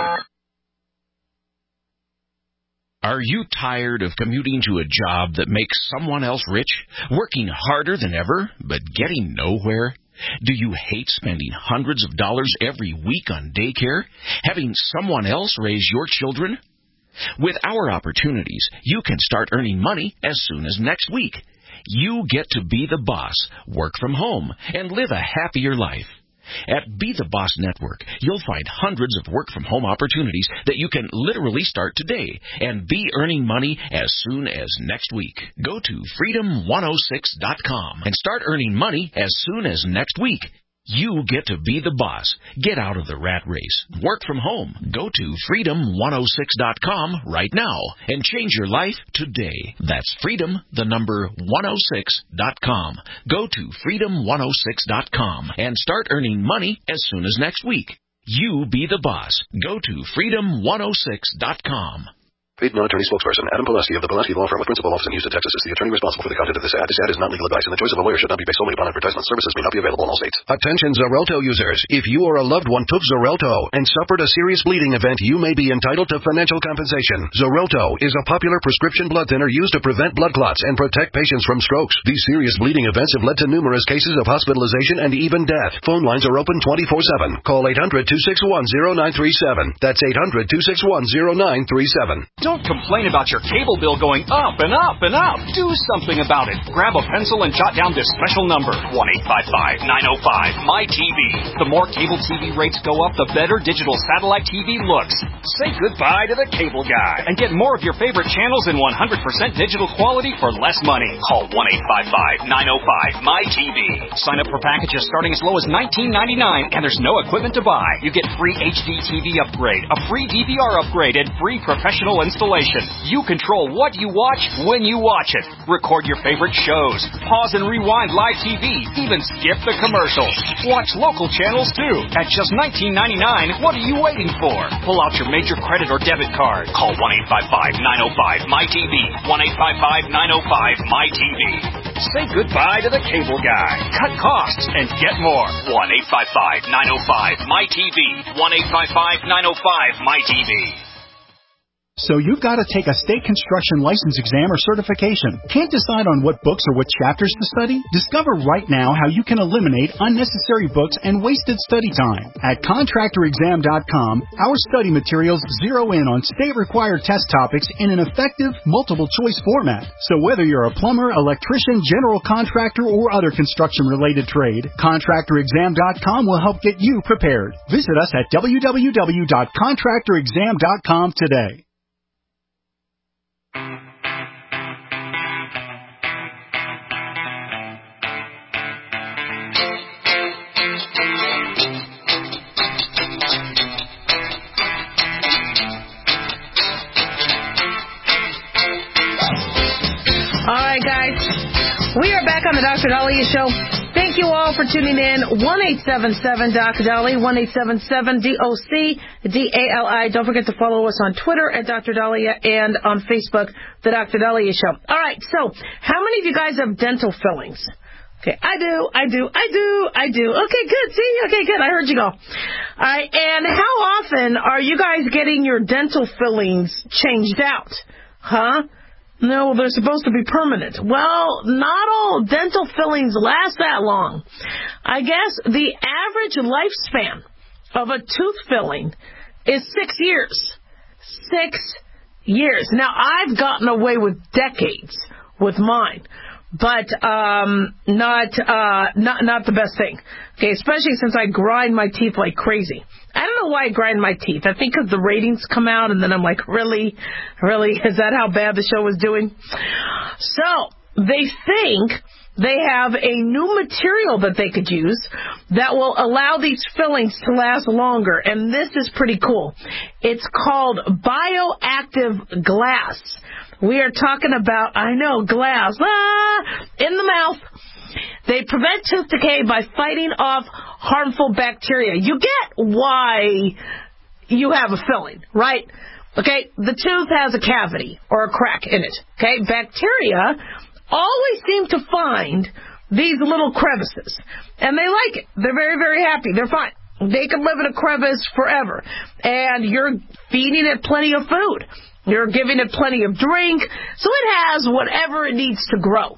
Are you tired of commuting to a job that makes someone else rich, working harder than ever, but getting nowhere? Do you hate spending hundreds of dollars every week on daycare, having someone else raise your children? With our opportunities, you can start earning money as soon as next week. You get to be the boss, work from home, and live a happier life. At Be the Boss Network, you'll find hundreds of work-from-home opportunities that you can literally start today and be earning money as soon as next week. Go to freedom one oh six dot com and start earning money as soon as next week. You get to be the boss. Get out of the rat race. Work from home. Go to freedom one oh six dot com right now and change your life today. That's freedom, the number one oh six dot com. Go to freedom one oh six dot com and start earning money as soon as next week. You be the boss. Go to freedom one oh six dot com. Paid non-attorney spokesperson Adam Pulaski of the Pulaski Law Firm with principal office in Houston, Texas is the attorney responsible for the content of this ad. This ad is not legal advice, and the choice of a lawyer should not be based solely upon advertisement. Services may not be available in all states. Attention Xarelto users. If you or a loved one took Xarelto and suffered a serious bleeding event, you may be entitled to financial compensation. Xarelto is a popular prescription blood thinner used to prevent blood clots and protect patients from strokes. These serious bleeding events have led to numerous cases of hospitalization and even death. Phone lines are open twenty-four seven. Call eight hundred, two six one, zero nine three seven. That's eight hundred, two six one, zero nine three seven. Don't complain about your cable bill going up and up and up. Do something about it. Grab a pencil and jot down this special number, one eight five five, nine oh five, M Y T V. The more cable T V rates go up, the better digital satellite T V looks. Say goodbye to the cable guy and get more of your favorite channels in one hundred percent digital quality for less money. Call one eight five five, nine oh five, M Y T V. Sign up for packages starting as low as nineteen ninety-nine, and there's no equipment to buy. You get free H D T V upgrade, a free D V R upgrade, and free professional installation. You control what you watch when you watch it. Record your favorite shows. Pause and rewind live T V. Even skip the commercials. Watch local channels too. At just nineteen ninety-nine, what are you waiting for? Pull out your major credit or debit card. Call one eight five five, nine oh five, M Y T V. one eight five five, nine oh five, M Y T V. Say goodbye to the cable guy. Cut costs and get more. one eight five five, nine oh five, M Y T V. one eight five five, nine oh five, M Y T V. So you've got to take a state construction license exam or certification. Can't decide on what books or what chapters to study? Discover right now how you can eliminate unnecessary books and wasted study time. At contractor exam dot com, our study materials zero in on state-required test topics in an effective, multiple-choice format. So whether you're a plumber, electrician, general contractor, or other construction-related trade, contractor exam dot com will help get you prepared. Visit us at w w w dot contractor exam dot com today. All right, guys. We are back on the Doctor Dahlia Show. Thank thank you all for tuning in. one eight seven seven D O C Dolly, one eight seven seven D O C D A L I. Don't forget to follow us on Twitter at Doctor Dahlia and on Facebook, The Doctor Dahlia Show. All right, so how many of you guys have dental fillings? Okay, I do, I do, I do, I do. Okay, good. See? Okay, good. I heard you go. All right, and how often are you guys getting your dental fillings changed out? Huh? No, they're supposed to be permanent. Well, not all dental fillings last that long. I guess the average lifespan of a tooth filling is six years. Six years. Now, I've gotten away with decades with mine, but um, not uh, not not the best thing. Okay, especially since I grind my teeth like crazy. I don't know why I grind my teeth. I think because the ratings come out, and then I'm like, really? Really? Is that how bad the show is doing? So, they think they have a new material that they could use that will allow these fillings to last longer, and this is pretty cool. It's called bioactive glass. We are talking about, I know, glass, ah, in the mouth. They prevent tooth decay by fighting off harmful bacteria. You get why you have a filling, right? Okay, the tooth has a cavity or a crack in it. Okay, bacteria always seem to find these little crevices, and they like it. They're very, very happy. They're fine. They can live in a crevice forever, and you're feeding it plenty of food. You're giving it plenty of drink, so it has whatever it needs to grow.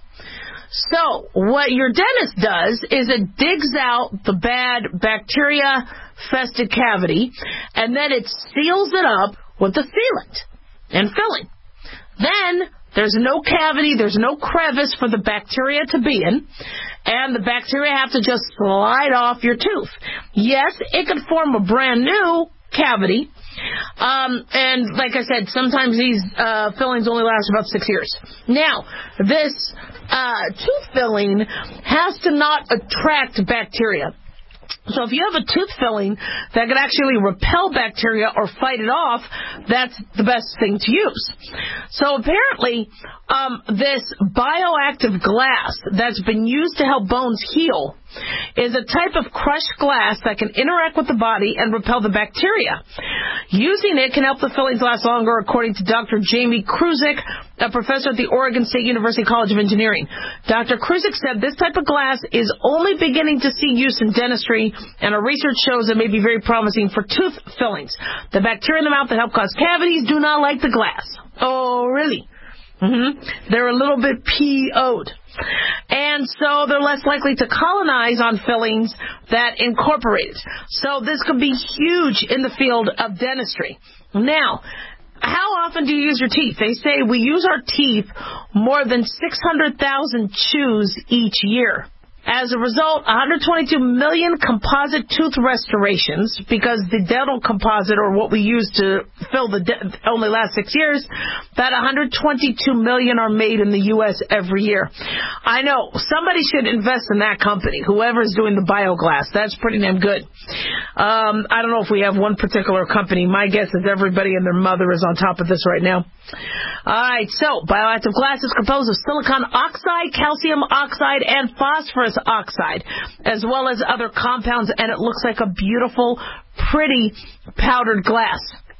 So what your dentist does is it digs out the bad bacteria-fested cavity, and then it seals it up with the sealant and filling. Then there's no cavity, there's no crevice for the bacteria to be in, and the bacteria have to just slide off your tooth. Yes, it could form a brand new cavity, um, and like I said, sometimes these uh, fillings only last about six years. Now, this uh, tooth filling has to not attract bacteria. So if you have a tooth filling that could actually repel bacteria or fight it off, that's the best thing to use. So apparently, um, this bioactive glass that's been used to help bones heal is a type of crushed glass that can interact with the body and repel the bacteria. Using it can help the fillings last longer, according to Doctor Jamie Kruzik, a professor at the Oregon State University College of Engineering. Doctor Kruzik said this type of glass is only beginning to see use in dentistry, and our research shows it may be very promising for tooth fillings. The bacteria in the mouth that help cause cavities do not like the glass. Oh, really? Mm-hmm. They're a little bit P O'd. And so they're less likely to colonize on fillings that incorporate it. So this could be huge in the field of dentistry. Now, how often do you use your teeth? They say we use our teeth more than six hundred thousand chews each year. As a result, one hundred twenty-two million composite tooth restorations, because the dental composite, or what we use to fill the de- only lasts six years, that one hundred twenty-two million are made in the U S every year. I know, somebody should invest in that company, whoever's doing the bioglass. That's pretty damn good. Um, I don't know if we have one particular company. My guess is everybody and their mother is on top of this right now. All right, so bioactive glass is composed of silicon oxide, calcium oxide, and phosphorus oxide, as well as other compounds, and it looks like a beautiful, pretty powdered glass.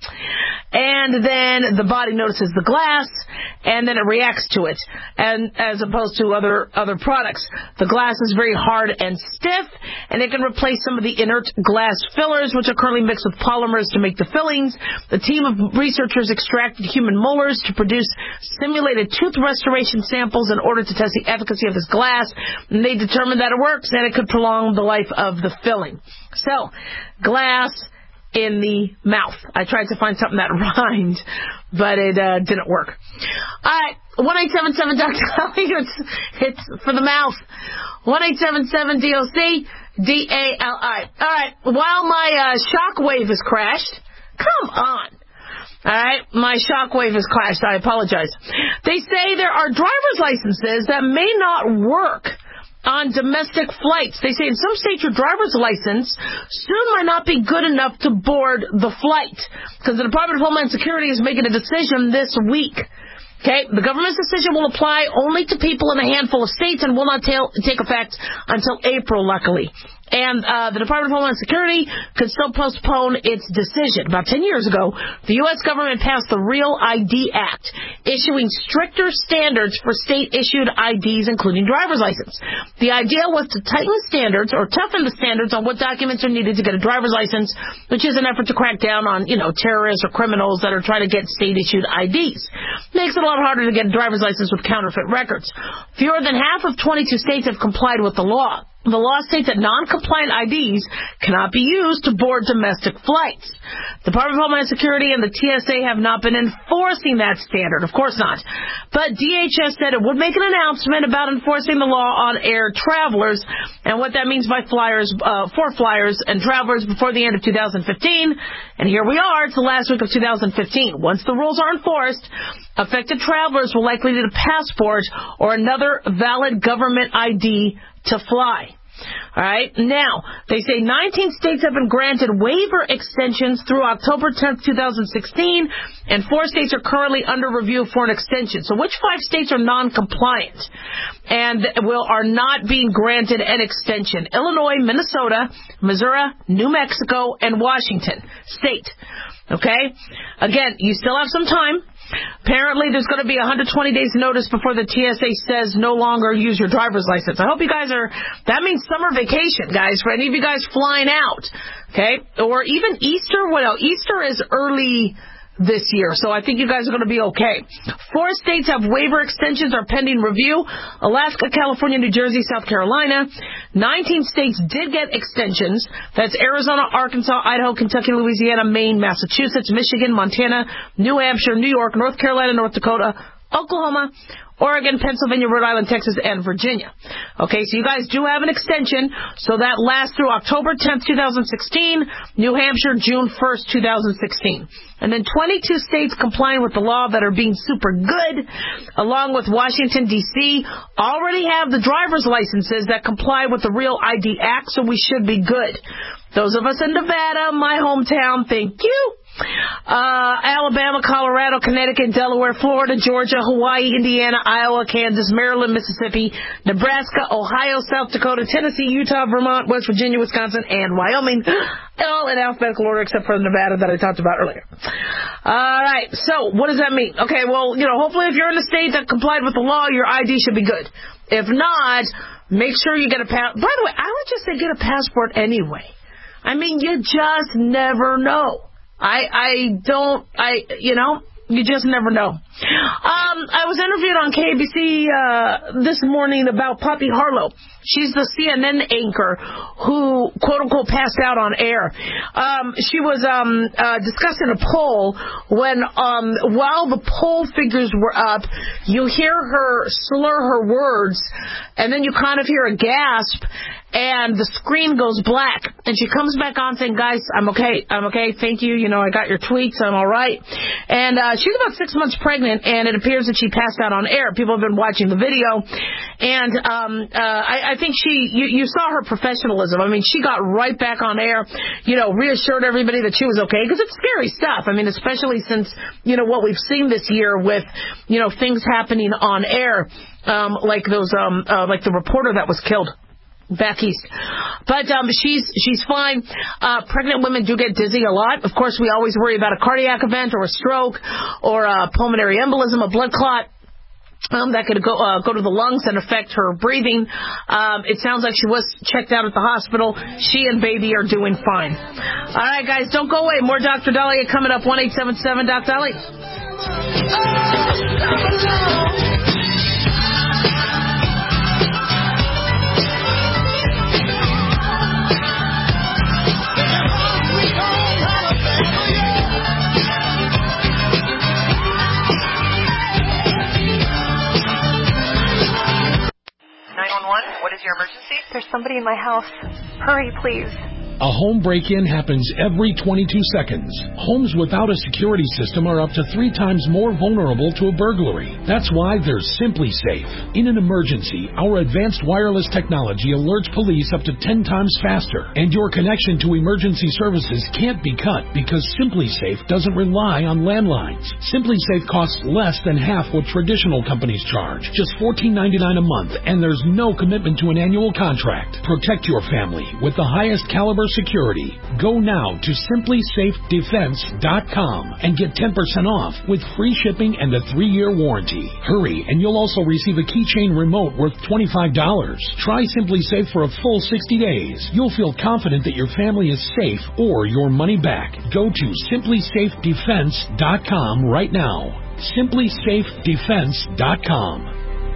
And then the body notices the glass, and then it reacts to it, and as opposed to other other products. The glass is very hard and stiff, and it can replace some of the inert glass fillers, which are currently mixed with polymers to make the fillings. The team of researchers extracted human molars to produce simulated tooth restoration samples in order to test the efficacy of this glass, and they determined that it works and it could prolong the life of the filling. So, glass in the mouth. I tried to find something that rhymed, but it uh, didn't work. All right, one eight seven seven Doctor Dolly. It's, it's for the mouth. one eight seven seven D O C D A L I. All right, while my uh, shockwave is crashed, come on. All right, my shockwave is crashed. I apologize. They say there are driver's licenses that may not work on domestic flights. They say in some states your driver's license soon might not be good enough to board the flight, because the Department of Homeland Security is making a decision this week. Okay, the government's decision will apply only to people in a handful of states and will not ta- take effect until April, luckily. And uh, the Department of Homeland Security could still postpone its decision. About ten years ago, the U S government passed the Real I D Act, issuing stricter standards for state-issued I Ds, including driver's license. The idea was to tighten standards or toughen the standards on what documents are needed to get a driver's license, which is an effort to crack down on, you know, terrorists or criminals that are trying to get state-issued I Ds. Makes it a lot harder to get a driver's license with counterfeit records. Fewer than half of twenty-two states have complied with the law. The law states that non-compliant I Ds cannot be used to board domestic flights. The Department of Homeland Security and the T S A have not been enforcing that standard. Of course not. But D H S said it would make an announcement about enforcing the law on air travelers and what that means by flyers, uh, for flyers and travelers before the end of two thousand fifteen. And here we are. It's the last week of two thousand fifteen. Once the rules are enforced, affected travelers will likely need a passport or another valid government I D to fly. All right. Now, they say nineteen states have been granted waiver extensions through October tenth, twenty sixteen, and four states are currently under review for an extension. So which five states are non-compliant and will are not being granted an extension? Illinois, Minnesota, Missouri, New Mexico, and Washington State. Okay? Again, you still have some time. Apparently, there's going to be one hundred twenty days notice before the T S A says no longer use your driver's license. I hope you guys are, that means summer vacation, guys, for any of you guys flying out, okay? Or even Easter. Well, Easter is early this year, so I think you guys are going to be okay. Four states have waiver extensions are pending review: Alaska, California, New Jersey, South Carolina. nineteen states did get extensions. That's Arizona, Arkansas, Idaho, Kentucky, Louisiana, Maine, Massachusetts, Michigan, Montana, New Hampshire, New York, North Carolina, North Dakota, Oklahoma, Oregon, Pennsylvania, Rhode Island, Texas, and Virginia. Okay, so you guys do have an extension, so that lasts through October tenth, twenty sixteen, New Hampshire, June first, twenty sixteen. And then twenty-two states complying with the law that are being super good, along with Washington, D C, already have the driver's licenses that comply with the Real I D Act, so we should be good. Those of us in Nevada, my hometown, thank you. Uh, Alabama, Colorado, Connecticut, Delaware, Florida, Georgia, Hawaii, Indiana, Iowa, Kansas, Maryland, Mississippi, Nebraska, Ohio, South Dakota, Tennessee, Utah, Vermont, West Virginia, Wisconsin, and Wyoming, all in alphabetical order except for Nevada that I talked about earlier. All right, so what does that mean? Okay, well, you know, hopefully if you're in a state that complied with the law, your I D should be good. If not, make sure you get a pass. By the way, I would just say get a passport anyway. I mean, you just never know. I, I don't, I, you know, you just never know. Um, I was interviewed on K B C, uh, this morning about Poppy Harlow. She's the C N N anchor who, quote unquote, passed out on air. Um, she was, um, uh, discussing a poll when, um, while the poll figures were up, you hear her slur her words, and then you kind of hear a gasp, and the screen goes black, and she comes back on saying, guys, I'm okay, I'm okay, thank you, you know, I got your tweets, I'm all right. And uh, she's about six months pregnant, and it appears that she passed out on air. People have been watching the video, and um, uh, I, I think she, you, you saw her professionalism. I mean, she got right back on air, you know, reassured everybody that she was okay, because it's scary stuff. I mean, especially since, you know, what we've seen this year with, you know, things happening on air, um, like those, um, uh, like the reporter that was killed back east. But um, she's she's fine. Uh, pregnant women do get dizzy a lot. Of course, we always worry about a cardiac event or a stroke or a pulmonary embolism, a blood clot. Um, that could go uh, go to the lungs and affect her breathing. Um, it sounds like she was checked out at the hospital. She and baby are doing fine. All right, guys, don't go away. More Doctor Dahlia coming up. one eight seven seven Doc Dahlia. What is your emergency? There's somebody in my house. Hurry, please. A home break-in happens every twenty-two seconds. Homes without a security system are up to three times more vulnerable to a burglary. That's why there's Simply Safe. In an emergency, our advanced wireless technology alerts police up to ten times faster, and your connection to emergency services can't be cut because Simply Safe doesn't rely on landlines. Simply Safe costs less than half what traditional companies charge, just fourteen ninety-nine a month, and there's no commitment to an annual contract. Protect your family with the highest caliber security. Go now to simply safe defense dot com and get ten percent off with free shipping and a three-year warranty. Hurry, and you'll also receive a keychain remote worth twenty-five dollars. Try Simply Safe for a full sixty days. You'll feel confident that your family is safe or your money back. Go to simply safe defense dot com right now. simply safe defense dot com.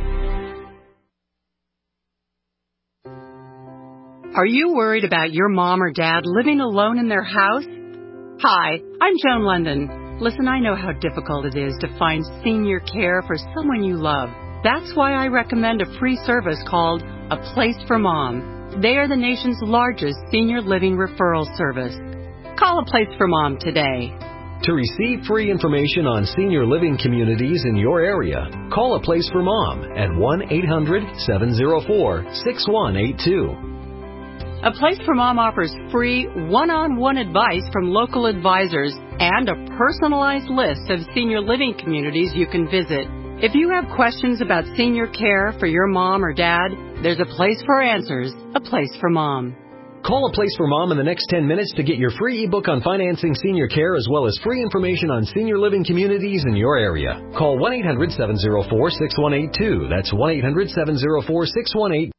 Are you worried about your mom or dad living alone in their house? Hi, I'm Joan London. Listen, I know how difficult it is to find senior care for someone you love. That's why I recommend a free service called A Place for Mom. They are the nation's largest senior living referral service. Call A Place for Mom today. To receive free information on senior living communities in your area, call A Place for Mom at one eight hundred seven oh four six one eight two. A Place for Mom offers free one-on-one advice from local advisors and a personalized list of senior living communities you can visit. If you have questions about senior care for your mom or dad, there's a place for answers, A Place for Mom. Call A Place for Mom in the next ten minutes to get your free ebook on financing senior care as well as free information on senior living communities in your area. Call one eight hundred seven oh four six one eight two. That's one eight hundred seven oh four six one eight